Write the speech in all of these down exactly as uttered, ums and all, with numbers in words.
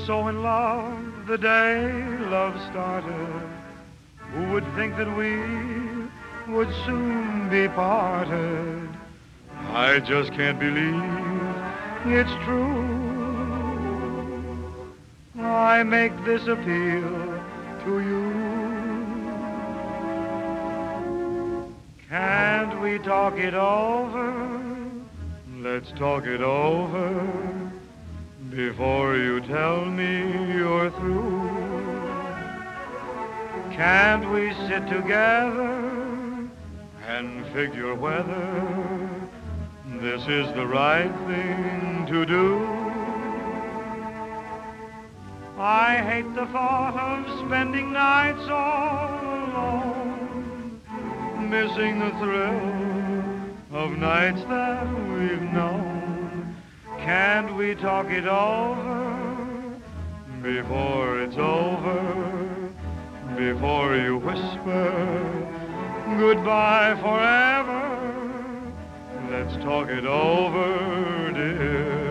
so in love the day love started. Who would think that we would soon be parted? I just can't believe it's true. I make this appeal to you. Can't we talk it over? Let's talk it over before you tell me you're through. Can't we sit together and figure whether this is the right thing to do? I hate the thought of spending nights all alone, missing the thrill of nights that we've known. Can't we talk it over before it's over? Before you whisper goodbye forever, let's talk it over, dear.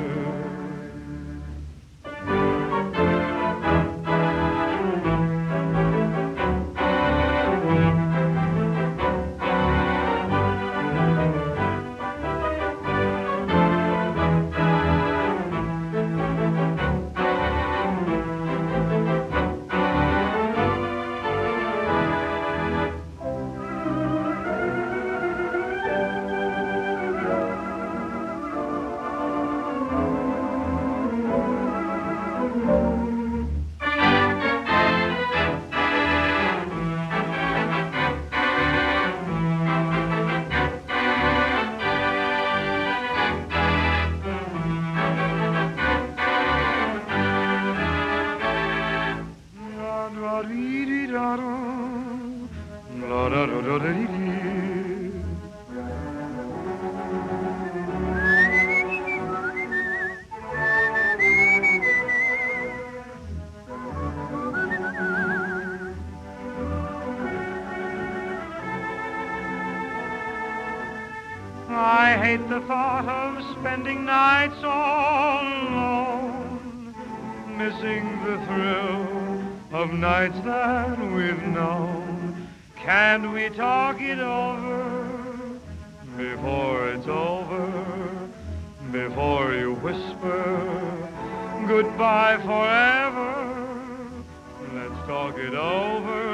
I hate the thought of spending nights all alone, missing the thrill of nights that we've known. Can't we talk it over before it's over? Before you whisper goodbye forever, let's talk it over.